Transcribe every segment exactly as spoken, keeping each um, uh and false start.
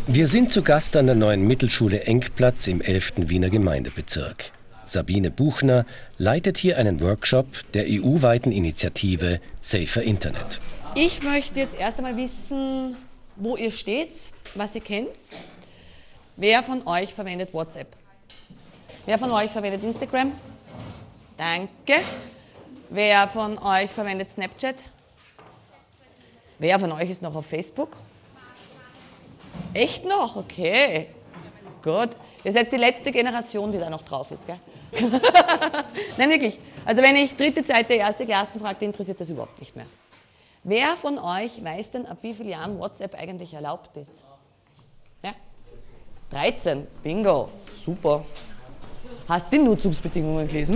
Wir sind zu Gast an der neuen Mittelschule Engplatz im elften Wiener Gemeindebezirk. Sabine Buchner leitet hier einen Workshop der E U-weiten Initiative Safer Internet. Ich möchte jetzt erst einmal wissen, wo ihr steht, was ihr kennt. Wer von euch verwendet WhatsApp? Wer von euch verwendet Instagram? Danke. Wer von euch verwendet Snapchat? Wer von euch ist noch auf Facebook? Echt noch? Okay. Gut. Ihr seid die letzte Generation, die da noch drauf ist, gell? Nein, wirklich. Also wenn ich dritte, zweite, erste Klassen frage, die interessiert das überhaupt nicht mehr. Wer von euch weiß denn, ab wie vielen Jahren WhatsApp eigentlich erlaubt ist? Ja? dreizehn. Bingo. Super. Hast du die Nutzungsbedingungen gelesen?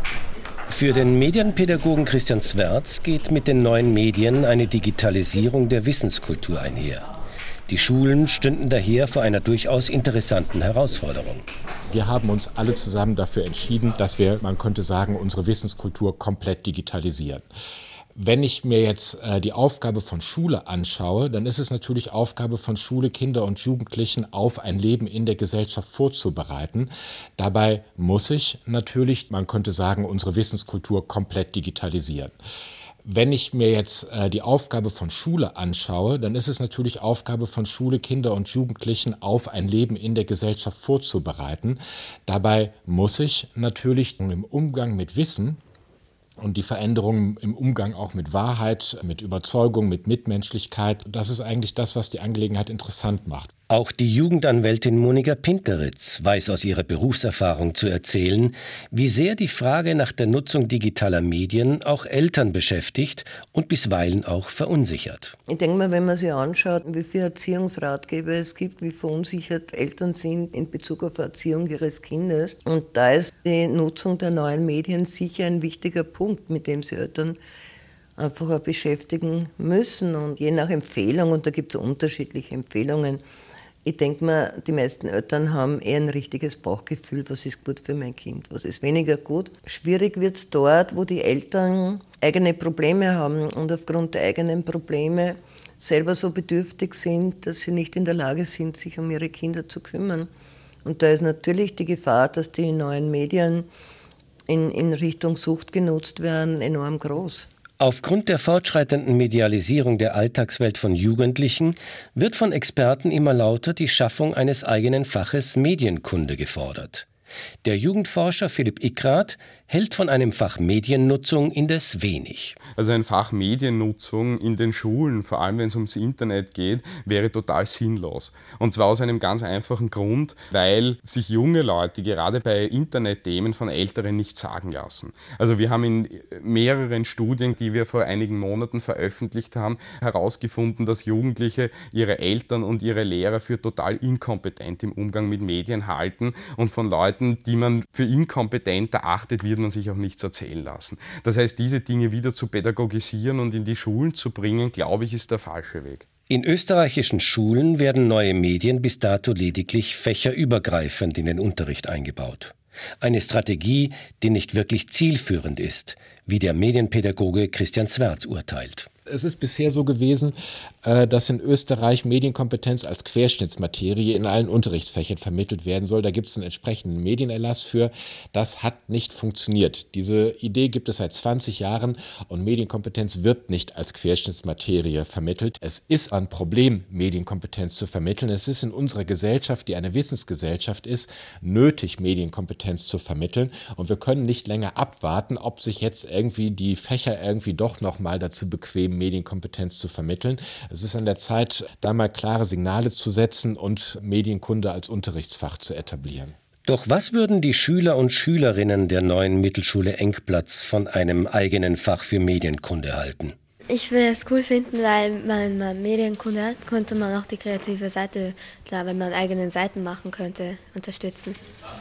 Für den Medienpädagogen Christian Zwerz geht mit den neuen Medien eine Digitalisierung der Wissenskultur einher. Die Schulen stünden daher vor einer durchaus interessanten Herausforderung. Wir haben uns alle zusammen dafür entschieden, dass wir, man könnte sagen, unsere Wissenskultur komplett digitalisieren. Wenn ich mir jetzt äh, die Aufgabe von Schule anschaue, dann ist es natürlich Aufgabe von Schule, Kinder und Jugendlichen auf ein Leben in der Gesellschaft vorzubereiten. Dabei muss ich natürlich, man könnte sagen, unsere Wissenskultur komplett digitalisieren. Wenn ich mir jetzt äh, die Aufgabe von Schule anschaue, dann ist es natürlich Aufgabe von Schule, Kinder und Jugendlichen auf ein Leben in der Gesellschaft vorzubereiten. Dabei muss ich natürlich im Umgang mit Wissen und die Veränderungen im Umgang auch mit Wahrheit, mit Überzeugung, mit Mitmenschlichkeit, das ist eigentlich das, was die Angelegenheit interessant macht. Auch die Jugendanwältin Monika Pinteritz weiß aus ihrer Berufserfahrung zu erzählen, wie sehr die Frage nach der Nutzung digitaler Medien auch Eltern beschäftigt und bisweilen auch verunsichert. Ich denke mal, wenn man sich anschaut, wie viele Erziehungsratgeber es gibt, wie verunsichert Eltern sind in Bezug auf Erziehung ihres Kindes. Und da ist die Nutzung der neuen Medien sicher ein wichtiger Punkt, mit dem sie Eltern einfach auch beschäftigen müssen. Und je nach Empfehlung, und da gibt es unterschiedliche Empfehlungen, ich denke mal, die meisten Eltern haben eher ein richtiges Bauchgefühl, was ist gut für mein Kind, was ist weniger gut. Schwierig wird es dort, wo die Eltern eigene Probleme haben und aufgrund der eigenen Probleme selber so bedürftig sind, dass sie nicht in der Lage sind, sich um ihre Kinder zu kümmern. Und da ist natürlich die Gefahr, dass die neuen Medien in, in Richtung Sucht genutzt werden, enorm groß. Aufgrund der fortschreitenden Medialisierung der Alltagswelt von Jugendlichen wird von Experten immer lauter die Schaffung eines eigenen Faches Medienkunde gefordert. Der Jugendforscher Philipp Ickrath hält von einem Fach Mediennutzung indes wenig. Also ein Fach Mediennutzung in den Schulen, vor allem wenn es ums Internet geht, wäre total sinnlos. Und zwar aus einem ganz einfachen Grund, weil sich junge Leute gerade bei Internetthemen von Älteren nicht sagen lassen. Also wir haben in mehreren Studien, die wir vor einigen Monaten veröffentlicht haben, herausgefunden, dass Jugendliche ihre Eltern und ihre Lehrer für total inkompetent im Umgang mit Medien halten und von Leuten, die man für inkompetent erachtet, wird man sich auch nichts erzählen lassen. Das heißt, diese Dinge wieder zu pädagogisieren und in die Schulen zu bringen, glaube ich, ist der falsche Weg. In österreichischen Schulen werden neue Medien bis dato lediglich fächerübergreifend in den Unterricht eingebaut. Eine Strategie, die nicht wirklich zielführend ist, wie der Medienpädagoge Christian Zwerz urteilt. Es ist bisher so gewesen, dass in Österreich Medienkompetenz als Querschnittsmaterie in allen Unterrichtsfächern vermittelt werden soll. Da gibt es einen entsprechenden Medienerlass für. Das hat nicht funktioniert. Diese Idee gibt es seit zwanzig Jahren und Medienkompetenz wird nicht als Querschnittsmaterie vermittelt. Es ist ein Problem, Medienkompetenz zu vermitteln. Es ist in unserer Gesellschaft, die eine Wissensgesellschaft ist, nötig, Medienkompetenz zu vermitteln. Und wir können nicht länger abwarten, ob sich jetzt irgendwie die Fächer irgendwie doch nochmal dazu bequemen, Medienkompetenz zu vermitteln. Es ist an der Zeit, da mal klare Signale zu setzen und Medienkunde als Unterrichtsfach zu etablieren. Doch was würden die Schüler und Schülerinnen der neuen Mittelschule Engplatz von einem eigenen Fach für Medienkunde halten? Ich würde es cool finden, weil wenn man Medienkunde hat, könnte man auch die kreative Seite, klar, wenn man eigene Seiten machen könnte, unterstützen.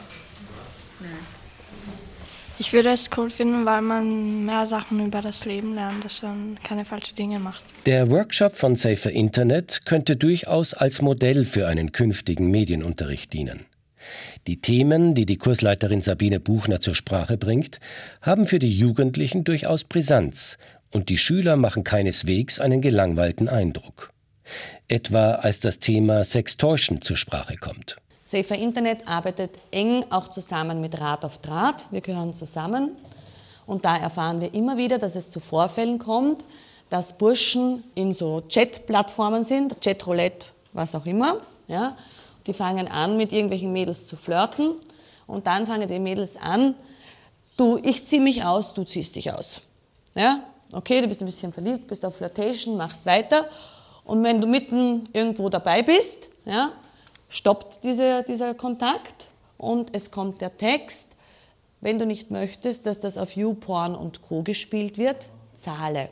Ich würde es cool finden, weil man mehr Sachen über das Leben lernt, dass man keine falschen Dinge macht. Der Workshop von Safer Internet könnte durchaus als Modell für einen künftigen Medienunterricht dienen. Die Themen, die die Kursleiterin Sabine Buchner zur Sprache bringt, haben für die Jugendlichen durchaus Brisanz und die Schüler machen keineswegs einen gelangweilten Eindruck. etwa als das Thema Sextortion zur Sprache kommt. Safer Internet arbeitet eng auch zusammen mit Rat auf Draht. Wir gehören zusammen und da erfahren wir immer wieder, dass es zu Vorfällen kommt, dass Burschen in so Chat-Plattformen sind, Chatroulette, was auch immer. Ja. Die fangen an, mit irgendwelchen Mädels zu flirten und dann fangen die Mädels an, du, ich ziehe mich aus, du ziehst dich aus. Ja. Okay, du bist ein bisschen verliebt, bist auf Flirtation, machst weiter und wenn du mitten irgendwo dabei bist, ja, stoppt diese, dieser Kontakt und es kommt der Text, wenn du nicht möchtest, dass das auf YouPorn und Co. gespielt wird, zahle.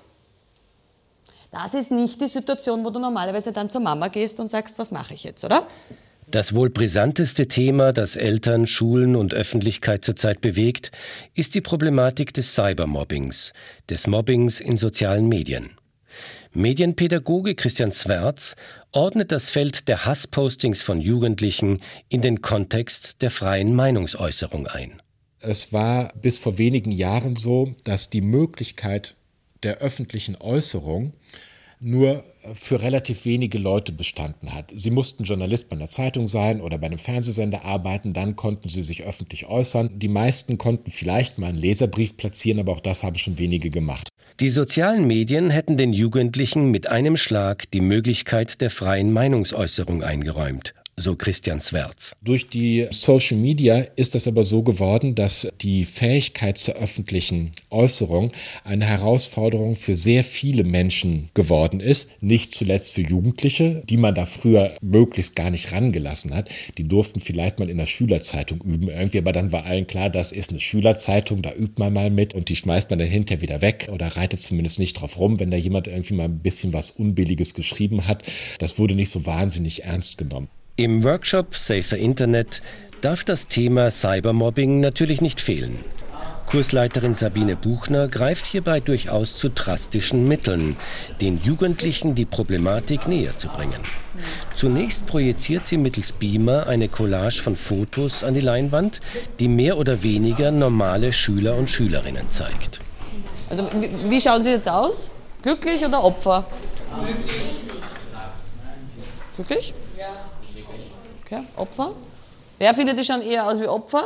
Das ist nicht die Situation, wo du normalerweise dann zur Mama gehst und sagst, was mache ich jetzt, oder? Das wohl brisanteste Thema, das Eltern, Schulen und Öffentlichkeit zurzeit bewegt, ist die Problematik des Cybermobbings, des Mobbings in sozialen Medien. Medienpädagoge Christian Swerz ordnet das Feld der Hasspostings von Jugendlichen in den Kontext der freien Meinungsäußerung ein. Es war bis vor wenigen Jahren so, dass die Möglichkeit der öffentlichen Äußerung nur für relativ wenige Leute bestanden hat. Sie mussten Journalist bei einer Zeitung sein oder bei einem Fernsehsender arbeiten, dann konnten sie sich öffentlich äußern. Die meisten konnten vielleicht mal einen Leserbrief platzieren, aber auch das haben schon wenige gemacht. Die sozialen Medien hätten den Jugendlichen mit einem Schlag die Möglichkeit der freien Meinungsäußerung eingeräumt, so Christian Swerz. Durch die Social Media ist es aber so geworden, dass die Fähigkeit zur öffentlichen Äußerung eine Herausforderung für sehr viele Menschen geworden ist. Nicht zuletzt für Jugendliche, die man da früher möglichst gar nicht rangelassen hat. Die durften vielleicht mal in der Schülerzeitung üben irgendwie, aber dann war allen klar, das ist eine Schülerzeitung, da übt man mal mit und die schmeißt man dann hinterher wieder weg oder reitet zumindest nicht drauf rum, wenn da jemand irgendwie mal ein bisschen was Unbilliges geschrieben hat. Das wurde nicht so wahnsinnig ernst genommen. Im Workshop Safer Internet darf das Thema Cybermobbing natürlich nicht fehlen. Kursleiterin Sabine Buchner greift hierbei durchaus zu drastischen Mitteln, den Jugendlichen die Problematik näher zu bringen. Zunächst projiziert sie mittels Beamer eine Collage von Fotos an die Leinwand, die mehr oder weniger normale Schüler und Schülerinnen zeigt. Also wie, wie schauen Sie jetzt aus? Glücklich oder Opfer? Glücklich. Glücklich? Ja. Okay, Opfer. Wer findet die schon eher aus wie Opfer?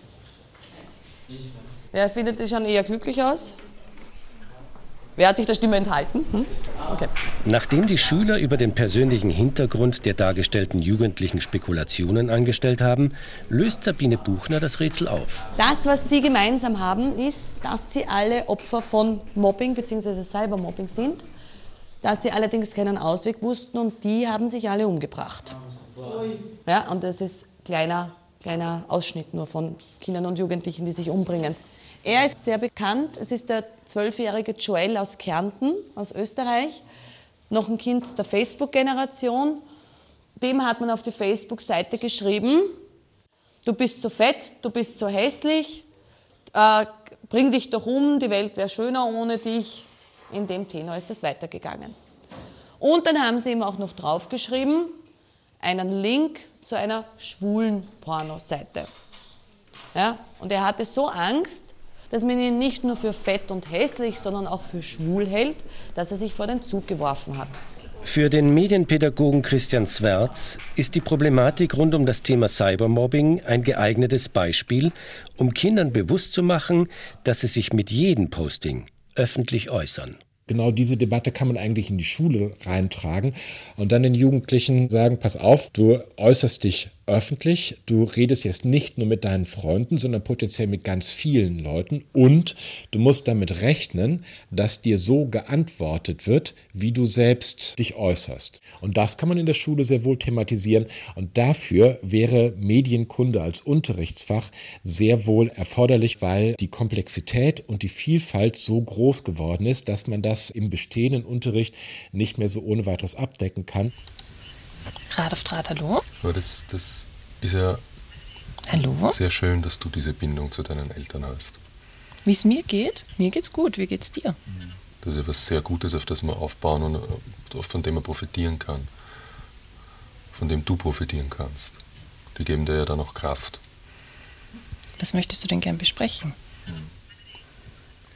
Wer findet die schon eher glücklich aus? Wer hat sich der Stimme enthalten? Hm? Okay. Nachdem die Schüler über den persönlichen Hintergrund der dargestellten Jugendlichen Spekulationen angestellt haben, löst Sabine Buchner das Rätsel auf. Das, was die gemeinsam haben, ist, dass sie alle Opfer von Mobbing bzw. Cybermobbing sind, dass sie allerdings keinen Ausweg wussten und die haben sich alle umgebracht. Ja, und das ist ein kleiner, kleiner Ausschnitt nur von Kindern und Jugendlichen, die sich umbringen. Er ist sehr bekannt. Es ist der zwölfjährige Joel aus Kärnten, aus Österreich. Noch ein Kind der Facebook-Generation. Dem hat man auf die Facebook-Seite geschrieben, du bist so fett, du bist so hässlich, äh, bring dich doch um, die Welt wäre schöner ohne dich. In dem Tenor ist es weitergegangen. Und dann haben sie ihm auch noch draufgeschrieben, einen Link zu einer schwulen Pornoseite. Ja, und er hatte so Angst, dass man ihn nicht nur für fett und hässlich, sondern auch für schwul hält, dass er sich vor den Zug geworfen hat. Für den Medienpädagogen Christian Swerz ist die Problematik rund um das Thema Cybermobbing ein geeignetes Beispiel, um Kindern bewusst zu machen, dass sie sich mit jedem Posting öffentlich äußern. Genau diese Debatte kann man eigentlich in die Schule reintragen und dann den Jugendlichen sagen, pass auf, du äußerst dich öffentlich, du redest jetzt nicht nur mit deinen Freunden, sondern potenziell mit ganz vielen Leuten und du musst damit rechnen, dass dir so geantwortet wird, wie du selbst dich äußerst. Und das kann man in der Schule sehr wohl thematisieren und dafür wäre Medienkunde als Unterrichtsfach sehr wohl erforderlich, weil die Komplexität und die Vielfalt so groß geworden ist, dass man das im bestehenden Unterricht nicht mehr so ohne weiteres abdecken kann. Rat auf Draht, hallo? Aber das, das ist ja Hallo? sehr schön, dass du diese Bindung zu deinen Eltern hast. Wie es mir geht? Mir geht's gut. Wie geht's dir? Das ist etwas sehr Gutes, auf das wir aufbauen und von dem man profitieren kann. Von dem du profitieren kannst. Die geben dir ja dann auch Kraft. Was möchtest du denn gern besprechen?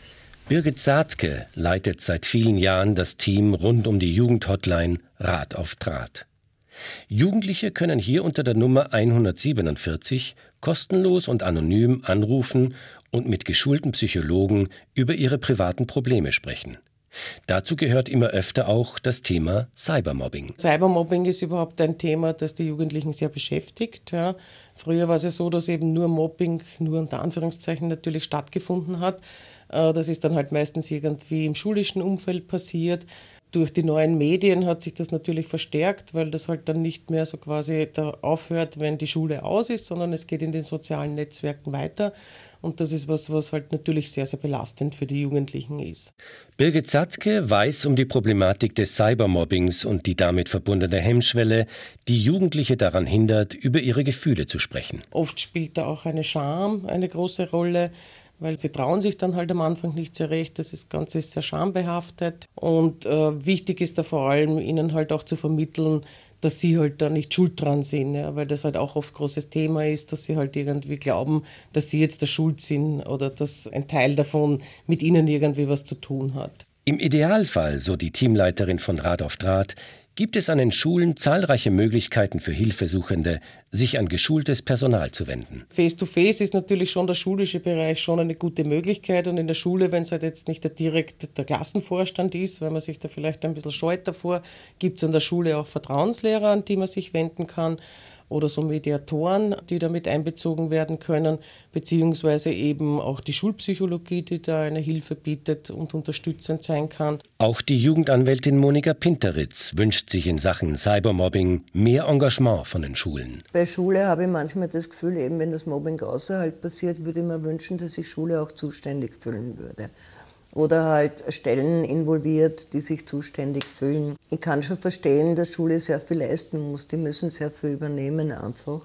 Birgit Saatke leitet seit vielen Jahren das Team rund um die Jugendhotline Rat auf Draht. Jugendliche können hier unter der Nummer hundertsiebenundvierzig kostenlos und anonym anrufen und mit geschulten Psychologen über ihre privaten Probleme sprechen. Dazu gehört immer öfter auch das Thema Cybermobbing. Cybermobbing ist überhaupt ein Thema, das die Jugendlichen sehr beschäftigt. Ja. Früher war es ja so, dass eben nur Mobbing, nur unter Anführungszeichen natürlich stattgefunden hat. Das ist dann halt meistens irgendwie im schulischen Umfeld passiert. Durch die neuen Medien hat sich das natürlich verstärkt, weil das halt dann nicht mehr so quasi da aufhört, wenn die Schule aus ist, sondern es geht in den sozialen Netzwerken weiter. Und das ist was, was halt natürlich sehr, sehr belastend für die Jugendlichen ist. Birgit Saatke weiß um die Problematik des Cybermobbings und die damit verbundene Hemmschwelle, die Jugendliche daran hindert, über ihre Gefühle zu sprechen. Oft spielt da auch eine Scham eine große Rolle, weil sie trauen sich dann halt am Anfang nicht sehr recht. Das Ganze ist sehr schambehaftet. Und äh, wichtig ist da vor allem, ihnen halt auch zu vermitteln, dass sie halt da nicht schuld dran sind, ja, weil das halt auch oft großes Thema ist, dass sie halt irgendwie glauben, dass sie jetzt der Schuld sind oder dass ein Teil davon mit ihnen irgendwie was zu tun hat. Im Idealfall, so die Teamleiterin von Rat auf Draht, gibt es an den Schulen zahlreiche Möglichkeiten für Hilfesuchende, sich an geschultes Personal zu wenden. Face-to-face ist natürlich schon der schulische Bereich schon eine gute Möglichkeit. Und in der Schule, wenn es halt jetzt nicht der direkt der Klassenvorstand ist, weil man sich da vielleicht ein bisschen scheut davor, gibt es an der Schule auch Vertrauenslehrer, an die man sich wenden kann. Oder so Mediatoren, die damit einbezogen werden können, beziehungsweise eben auch die Schulpsychologie, die da eine Hilfe bietet und unterstützend sein kann. Auch die Jugendanwältin Monika Pinteritz wünscht sich in Sachen Cybermobbing mehr Engagement von den Schulen. Bei Schule habe ich manchmal das Gefühl, eben wenn das Mobbing außerhalb passiert, würde ich mir wünschen, dass sich Schule auch zuständig fühlen würde. Oder halt Stellen involviert, die sich zuständig fühlen. Ich kann schon verstehen, dass Schule sehr viel leisten muss. Die müssen sehr viel übernehmen einfach.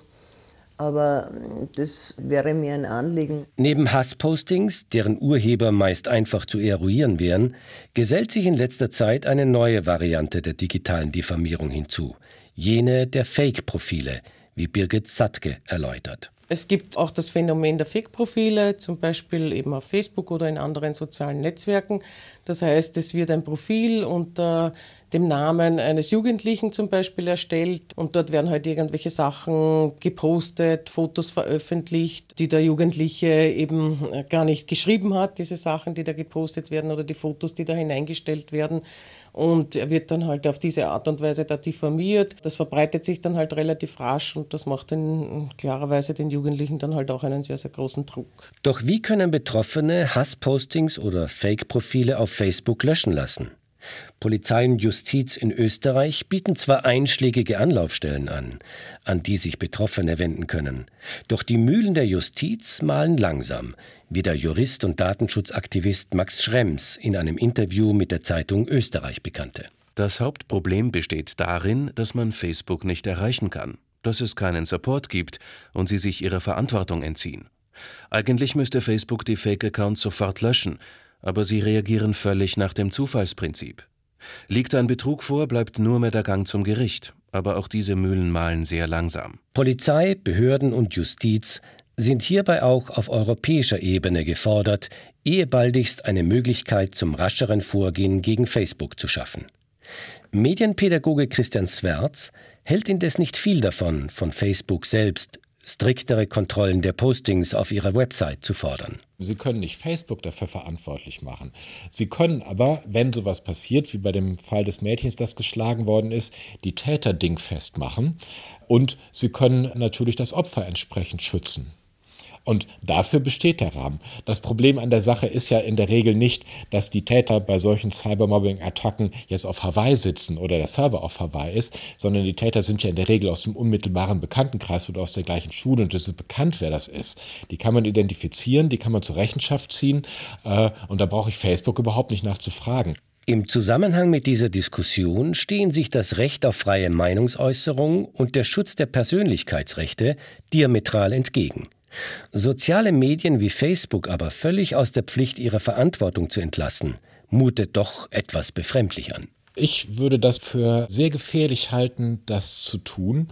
Aber das wäre mir ein Anliegen. Neben Hasspostings, deren Urheber meist einfach zu eruieren wären, gesellt sich in letzter Zeit eine neue Variante der digitalen Diffamierung hinzu. Jene der Fake-Profile, wie Birgit Saatke erläutert. Es gibt auch das Phänomen der Fake-Profile, zum Beispiel eben auf Facebook oder in anderen sozialen Netzwerken. Das heißt, es wird ein Profil unter dem Namen eines Jugendlichen zum Beispiel erstellt und dort werden halt irgendwelche Sachen gepostet, Fotos veröffentlicht, die der Jugendliche eben gar nicht geschrieben hat, diese Sachen, die da gepostet werden oder die Fotos, die da hineingestellt werden. Und er wird dann halt auf diese Art und Weise da diffamiert. Das verbreitet sich dann halt relativ rasch und das macht den, klarerweise den Jugendlichen dann halt auch einen sehr, sehr großen Druck. Doch wie können Betroffene Hasspostings oder Fake-Profile auf Facebook löschen lassen? Polizei und Justiz in Österreich bieten zwar einschlägige Anlaufstellen an, an die sich Betroffene wenden können. Doch die Mühlen der Justiz mahlen langsam, wie der Jurist und Datenschutzaktivist Max Schrems in einem Interview mit der Zeitung Österreich bekannte. Das Hauptproblem besteht darin, dass man Facebook nicht erreichen kann, dass es keinen Support gibt und sie sich ihrer Verantwortung entziehen. Eigentlich müsste Facebook die Fake-Accounts sofort löschen, aber sie reagieren völlig nach dem Zufallsprinzip. Liegt ein Betrug vor, bleibt nur mehr der Gang zum Gericht. Aber auch diese Mühlen mahlen sehr langsam. Polizei, Behörden und Justiz sind hierbei auch auf europäischer Ebene gefordert, ehe baldigst eine Möglichkeit zum rascheren Vorgehen gegen Facebook zu schaffen. Medienpädagoge Christian Swerz hält indes nicht viel davon, von Facebook selbst striktere Kontrollen der Postings auf ihrer Website zu fordern. Sie können nicht Facebook dafür verantwortlich machen. Sie können aber, wenn sowas passiert, wie bei dem Fall des Mädchens, das geschlagen worden ist, die Täter dingfest machen. Und Sie können natürlich das Opfer entsprechend schützen. Und dafür besteht der Rahmen. Das Problem an der Sache ist ja in der Regel nicht, dass die Täter bei solchen Cybermobbing-Attacken jetzt auf Hawaii sitzen oder der Server auf Hawaii ist, sondern die Täter sind ja in der Regel aus dem unmittelbaren Bekanntenkreis oder aus der gleichen Schule und es ist bekannt, wer das ist. Die kann man identifizieren, die kann man zur Rechenschaft ziehen äh, und da brauche ich Facebook überhaupt nicht nachzufragen. Im Zusammenhang mit dieser Diskussion stehen sich das Recht auf freie Meinungsäußerung und der Schutz der Persönlichkeitsrechte diametral entgegen. Soziale Medien wie Facebook aber völlig aus der Pflicht ihrer Verantwortung zu entlassen, mutet doch etwas befremdlich an. Ich würde das für sehr gefährlich halten, das zu tun,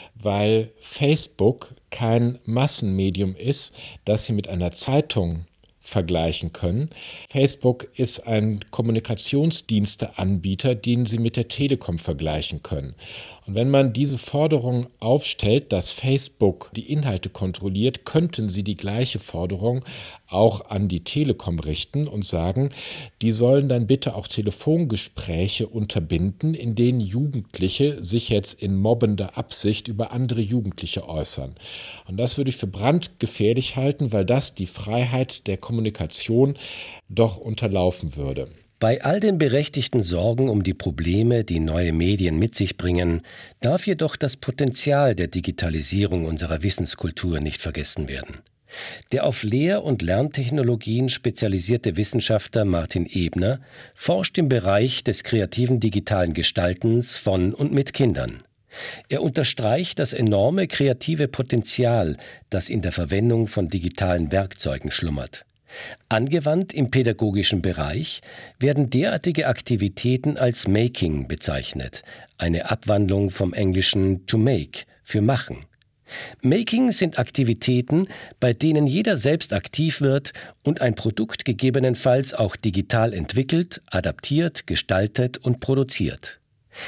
weil Facebook kein Massenmedium ist, das Sie mit einer Zeitung vergleichen können. Facebook ist ein Kommunikationsdiensteanbieter, den Sie mit der Telekom vergleichen können. Und wenn man diese Forderung aufstellt, dass Facebook die Inhalte kontrolliert, könnten Sie die gleiche Forderung auch an die Telekom richten und sagen, die sollen dann bitte auch Telefongespräche unterbinden, in denen Jugendliche sich jetzt in mobbender Absicht über andere Jugendliche äußern. Und das würde ich für brandgefährlich halten, weil das die Freiheit der Kommunikation doch unterlaufen würde. Bei all den berechtigten Sorgen um die Probleme, die neue Medien mit sich bringen, darf jedoch das Potenzial der Digitalisierung unserer Wissenskultur nicht vergessen werden. Der auf Lehr- und Lerntechnologien spezialisierte Wissenschaftler Martin Ebner forscht im Bereich des kreativen digitalen Gestaltens von und mit Kindern. Er unterstreicht das enorme kreative Potenzial, das in der Verwendung von digitalen Werkzeugen schlummert. Angewandt im pädagogischen Bereich werden derartige Aktivitäten als Making bezeichnet, eine Abwandlung vom englischen to make für machen. Making sind Aktivitäten, bei denen jeder selbst aktiv wird und ein Produkt gegebenenfalls auch digital entwickelt, adaptiert, gestaltet und produziert.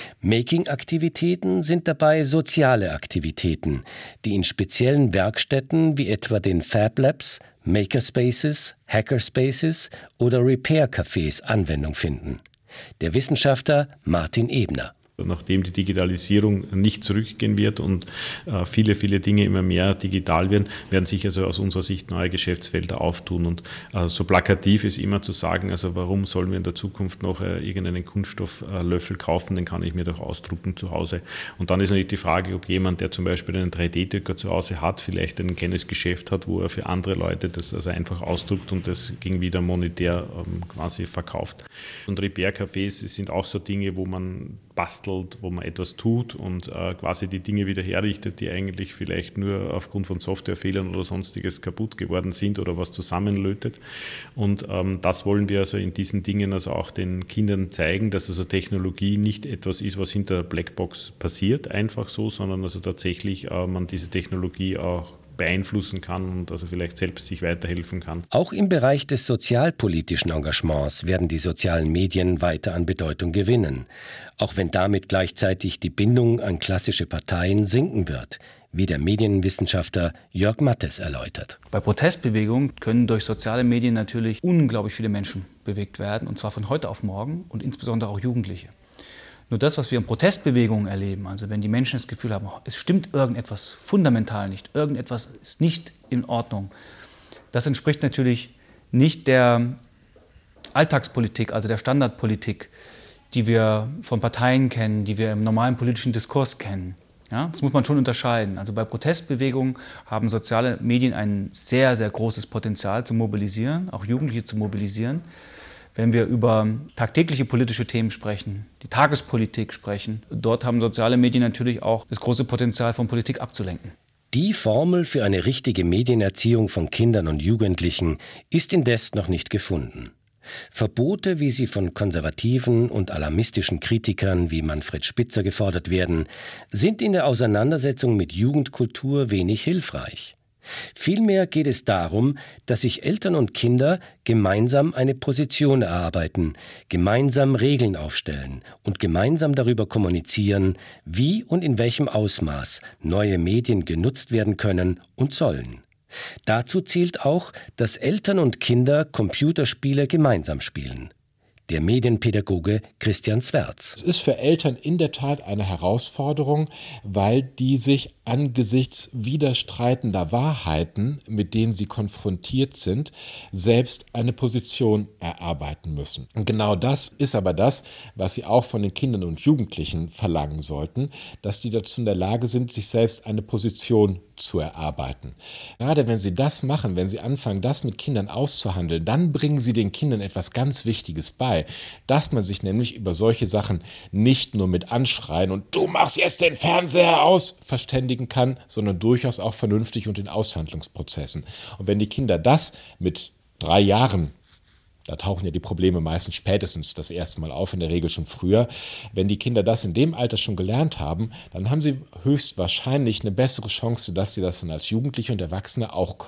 Making-Aktivitäten sind dabei soziale Aktivitäten, die in speziellen Werkstätten wie etwa den Fab Labs, Makerspaces, Hackerspaces oder Repair-Cafés Anwendung finden. Der Wissenschaftler Martin Ebner. Nachdem die Digitalisierung nicht zurückgehen wird und äh, viele, viele Dinge immer mehr digital werden, werden sich also aus unserer Sicht neue Geschäftsfelder auftun. Und äh, so plakativ ist immer zu sagen, also warum sollen wir in der Zukunft noch äh, irgendeinen Kunststofflöffel äh, kaufen, den kann ich mir doch ausdrucken zu Hause. Und dann ist natürlich die Frage, ob jemand, der zum Beispiel einen drei D-Drucker zu Hause hat, vielleicht ein kleines Geschäft hat, wo er für andere Leute das also einfach ausdruckt und das gegen wieder monetär ähm, quasi verkauft. Und Repair-Cafés sind auch so Dinge, wo man bastelt, wo man etwas tut und äh, quasi die Dinge wieder herrichtet, die eigentlich vielleicht nur aufgrund von Softwarefehlern oder sonstiges kaputt geworden sind oder was zusammenlötet. Und ähm, das wollen wir also in diesen Dingen also auch den Kindern zeigen, dass also Technologie nicht etwas ist, was hinter der Blackbox passiert, einfach so, sondern also tatsächlich äh, man diese Technologie auch beeinflussen kann und also vielleicht selbst sich weiterhelfen kann. Auch im Bereich des sozialpolitischen Engagements werden die sozialen Medien weiter an Bedeutung gewinnen, auch wenn damit gleichzeitig die Bindung an klassische Parteien sinken wird, wie der Medienwissenschaftler Jörg Mattes erläutert. Bei Protestbewegungen können durch soziale Medien natürlich unglaublich viele Menschen bewegt werden, und zwar von heute auf morgen und insbesondere auch Jugendliche. Nur das, was wir in Protestbewegungen erleben, also wenn die Menschen das Gefühl haben, es stimmt irgendetwas fundamental nicht, irgendetwas ist nicht in Ordnung, das entspricht natürlich nicht der Alltagspolitik, also der Standardpolitik, die wir von Parteien kennen, die wir im normalen politischen Diskurs kennen. Ja, das muss man schon unterscheiden. Also bei Protestbewegungen haben soziale Medien ein sehr, sehr großes Potenzial zu mobilisieren, auch Jugendliche zu mobilisieren. Wenn wir über tagtägliche politische Themen sprechen, die Tagespolitik sprechen, dort haben soziale Medien natürlich auch das große Potenzial, von Politik abzulenken. Die Formel für eine richtige Medienerziehung von Kindern und Jugendlichen ist indes noch nicht gefunden. Verbote, wie sie von konservativen und alarmistischen Kritikern wie Manfred Spitzer gefordert werden, sind in der Auseinandersetzung mit Jugendkultur wenig hilfreich. Vielmehr geht es darum, dass sich Eltern und Kinder gemeinsam eine Position erarbeiten, gemeinsam Regeln aufstellen und gemeinsam darüber kommunizieren, wie und in welchem Ausmaß neue Medien genutzt werden können und sollen. Dazu zählt auch, dass Eltern und Kinder Computerspiele gemeinsam spielen. Der Medienpädagoge Christian Swerz. Es ist für Eltern in der Tat eine Herausforderung, weil die sich angesichts widerstreitender Wahrheiten, mit denen sie konfrontiert sind, selbst eine Position erarbeiten müssen. Und genau das ist aber das, was sie auch von den Kindern und Jugendlichen verlangen sollten, dass die dazu in der Lage sind, sich selbst eine Position zu erarbeiten. Gerade wenn sie das machen, wenn sie anfangen, das mit Kindern auszuhandeln, dann bringen sie den Kindern etwas ganz Wichtiges bei, dass man sich nämlich über solche Sachen nicht nur mit Anschreien und du machst jetzt den Fernseher aus verständigen kann, sondern durchaus auch vernünftig und in Aushandlungsprozessen. Und wenn die Kinder das mit drei Jahren, da tauchen ja die Probleme meistens spätestens das erste Mal auf, in der Regel schon früher. Wenn die Kinder das in dem Alter schon gelernt haben, dann haben sie höchstwahrscheinlich eine bessere Chance, dass sie das dann als Jugendliche und Erwachsene auch können.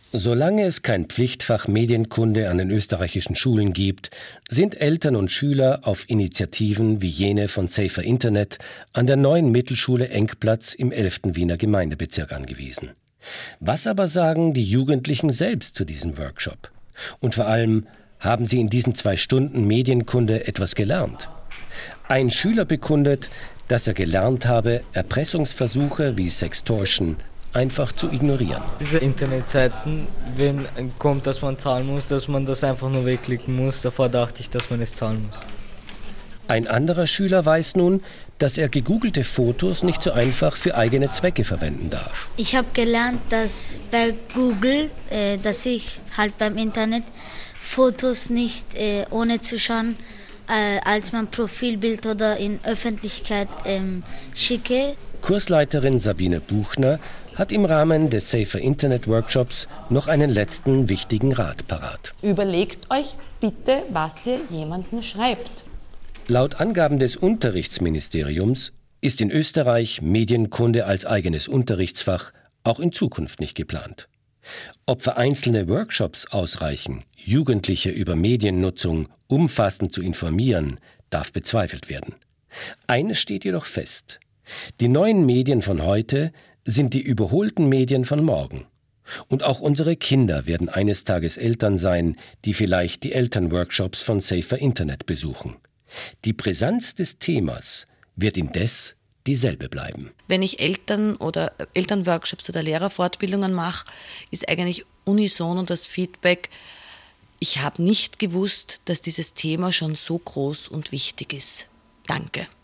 Solange es kein Pflichtfach Medienkunde an den österreichischen Schulen gibt, sind Eltern und Schüler auf Initiativen wie jene von Safer Internet an der neuen Mittelschule Engplatz im elften Wiener Gemeindebezirk angewiesen. Was aber sagen die Jugendlichen selbst zu diesem Workshop? Und vor allem, haben sie in diesen zwei Stunden Medienkunde etwas gelernt? Ein Schüler bekundet, dass er gelernt habe, Erpressungsversuche wie Sextortion einfach zu ignorieren. Diese Internetseiten, wenn kommt, dass man zahlen muss, dass man das einfach nur wegklicken muss. Davor dachte ich, dass man es zahlen muss. Ein anderer Schüler weiß nun, dass er gegoogelte Fotos nicht so einfach für eigene Zwecke verwenden darf. Ich habe gelernt, dass bei Google, äh, dass ich halt beim Internet Fotos nicht äh, ohne zu schauen, äh, als mein Profilbild oder in Öffentlichkeit ähm, schicke. Kursleiterin Sabine Buchner hat im Rahmen des Safer Internet Workshops noch einen letzten wichtigen Rat parat. Überlegt euch bitte, was ihr jemandem schreibt. Laut Angaben des Unterrichtsministeriums ist in Österreich Medienkunde als eigenes Unterrichtsfach auch in Zukunft nicht geplant. Ob vereinzelte Workshops ausreichen, Jugendliche über Mediennutzung umfassend zu informieren, darf bezweifelt werden. Eines steht jedoch fest: Die neuen Medien von heute sind die überholten Medien von morgen. Und auch unsere Kinder werden eines Tages Eltern sein, die vielleicht die Elternworkshops von Safer Internet besuchen. Die Brisanz des Themas wird indes dieselbe bleiben. Wenn ich Eltern- oder Elternworkshops oder Lehrerfortbildungen mache, ist eigentlich unisono das Feedback: Ich habe nicht gewusst, dass dieses Thema schon so groß und wichtig ist. Danke.